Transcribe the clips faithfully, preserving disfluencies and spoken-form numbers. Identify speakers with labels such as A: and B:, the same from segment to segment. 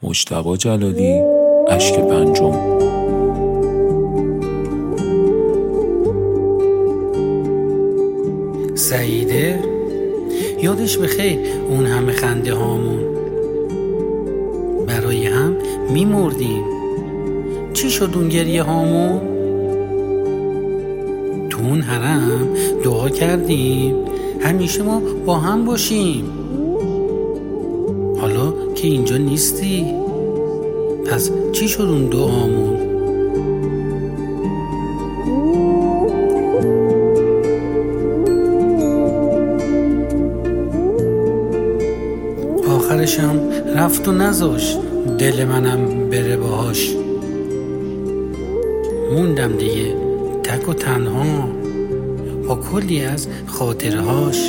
A: مجتبی جلالی، اشک پنجم.
B: سعیده یادش بخیر اون همه خنده هامون، برای هم میمردیم. چی شد اون گریه هامون؟ تو اون حرم دعا کردیم همیشه ما با هم باشیم. حالا که اینجا نیستی، پس چی شد اون دعامون؟ آخرشم رفت و نذاشت دل منم بره باهاش. موندم دیگه تک و تنها با کلی از خاطرهاش.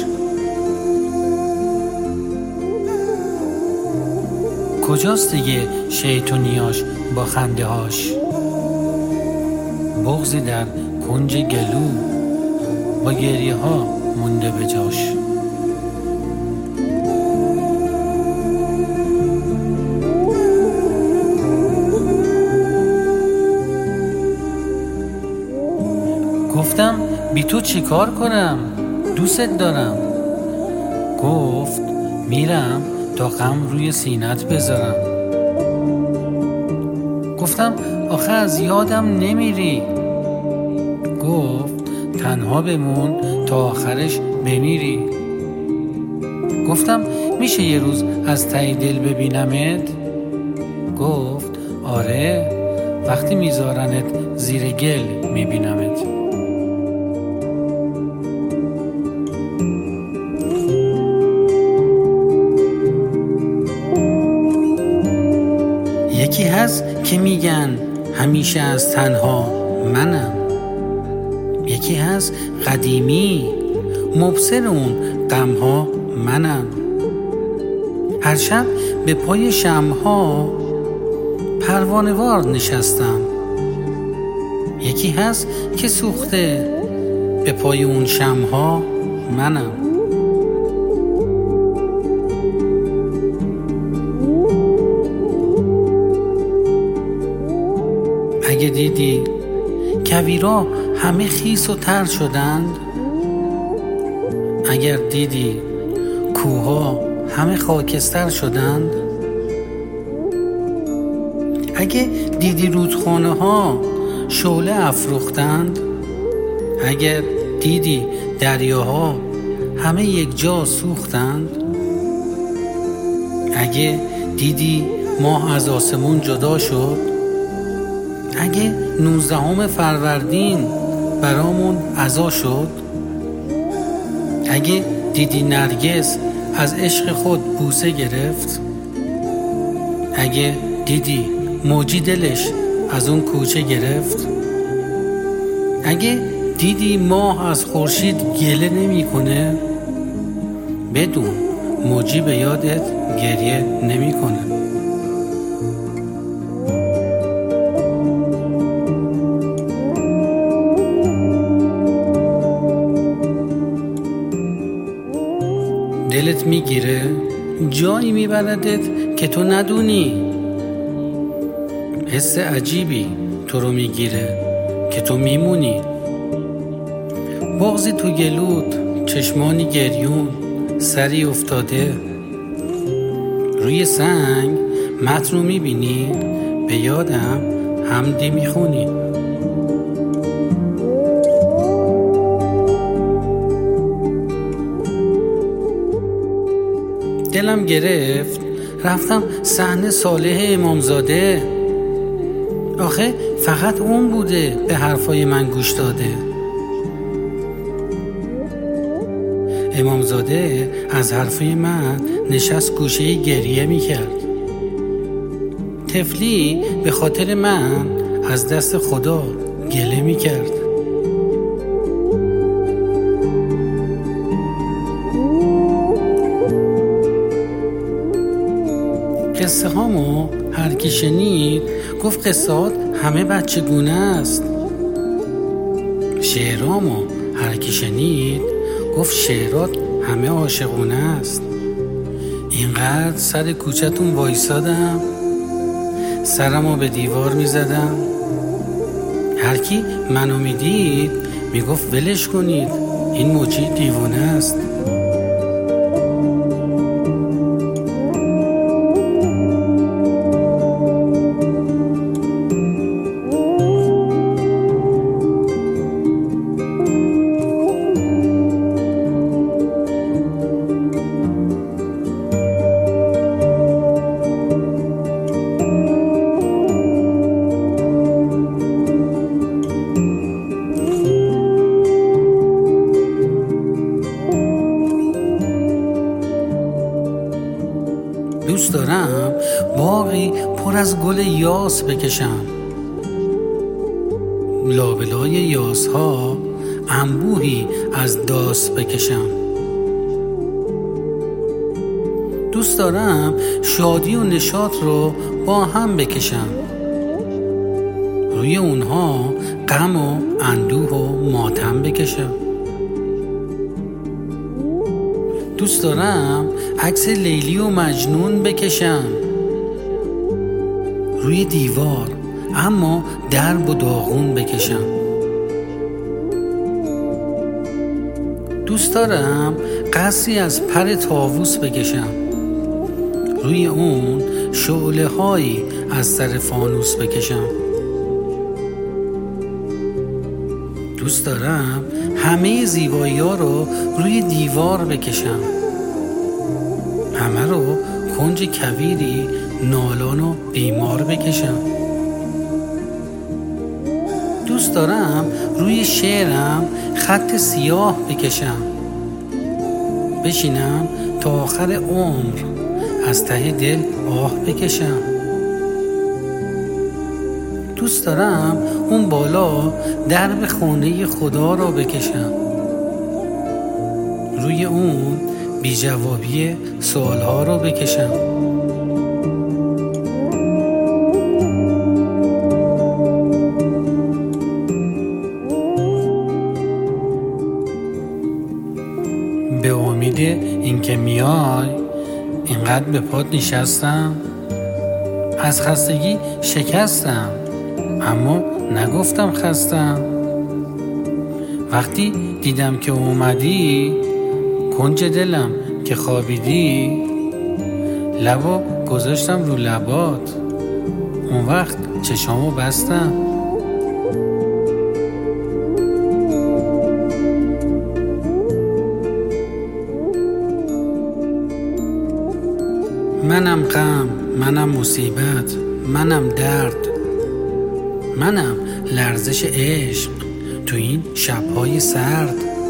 B: کجاست دیگه شیطونیاش با خنده هاش؟ بغضی در کنج گلو با گریه ها مونده به جاش. گفتم بی تو چی کار کنم؟ دوست دارم. گفت میرم تا غم روی سینت بذارم. گفتم آخه از یادم نمیری. گفت تنها بمون تا آخرش بمیری. گفتم میشه یه روز از ته دل ببینمت؟ گفت آره، وقتی میذارنت زیر گل میبینمت. یکی هست که میگن همیشه از تنها منم. یکی هست قدیمی مبصر اون غمها منم. هر شب به پای شمعها پروانه‌وار نشستم. یکی هست که سوخته به پای اون شمعها منم. اگه دیدی کویرا همه خیس و تر شدند، اگر دیدی کوها همه خاکستر شدند، اگه دیدی رودخانه ها شعله افروختند، اگر دیدی دریاها همه یک جا سوختند، اگه دیدی ماه از آسمون جدا شد، اگه نوزدهم فروردین برامون عزا شد، اگه دیدی نرگس از عشق خود بوسه گرفت، اگه دیدی موجی دلش از اون کوچه گرفت، اگه دیدی ماه از خورشید گله نمی کنه، بدون موجی به یادت گریه نمی کنه. دلت میگیره جایی میبردت که تو ندونی. حس عجیبی تو رو میگیره که تو میمونی. بغضی تو گلوت، چشمانی گریون، سری افتاده روی سنگ. متن رو میبینی، به یادم حمدی میخونی. دلم گرفت رفتم صحنه صالح امامزاده. آخه فقط اون بوده به حرفای من گوش داده. امامزاده از حرفای من نشست گوشه گریه میکرد. طفلی به خاطر من از دست خدا گله میکرد. قصه هامو هر کی شنید گفت قصات همه بچگونه است. شعرامو هر کی شنید گفت شعرات همه عاشقونه است. اینقدر سر کوچه‌تون وایسادم سرمو به دیوار می زدم. هر کی منو می دید می گفت ولش کنید، این موجی دیوانه است. دوست دارم باغی پر از گل یاس بکشم، لابلای یاس ها انبوهی از داس بکشم. دوست دارم شادی و نشاط رو با هم بکشم، روی اونها غم و اندوه و ماتم بکشم. دوست دارم عکس لیلی و مجنون بکشم روی دیوار، اما درب و داغون بکشم. دوست دارم قصری از پر طاووس بکشم، روی اون شعله هایی از سر فانوس بکشم. دوست دارم همه زیبایی ها رو روی دیوار بکشم، همه رو کنج کویری نالان و بیمار بکشم. دوست دارم روی شعرم خط سیاه بکشم، بشینم تا آخر عمر از ته دل آه بکشم. دوست دارم اون بالا درب خونه خدا را بکشم، روی اون بی جوابی سوالها را بکشم. به امید اینکه میای اینقدر به پات نشستم، از خستگی شکستم اما نگفتم خستم. وقتی دیدم که اومدی کنج دلم که خوابیدی، لبو گذاشتم رو لبات، اون وقت چشامو بستم. منم غم، منم مصیبت، منم درد، منم لرزش عشق تو این شبهای سرد.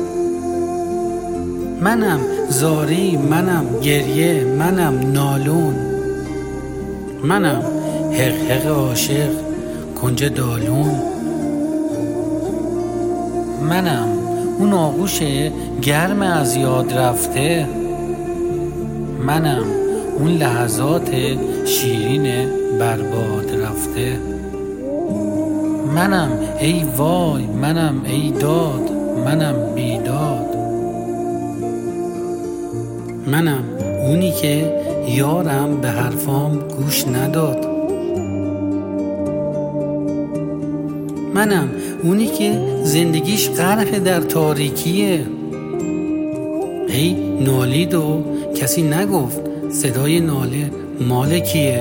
B: منم زاری، منم گریه، منم نالون، منم حق حق عاشق کنج دالون. منم اون آغوش گرم از یاد رفته، منم اون لحظات شیرین برباد رفته. منم ای وای، منم ای داد، منم بیداد. منم اونی که یارم به حرفام گوش نداد. منم اونی که زندگیش غرق در تاریکیه، ای نالید و کسی نگفت صدای ناله مال کیه.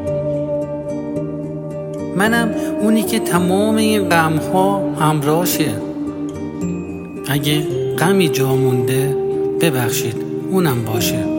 B: منم اونی که تمام این غمها همراشه، اگه غمی جا مونده ببخشید اونم باشه.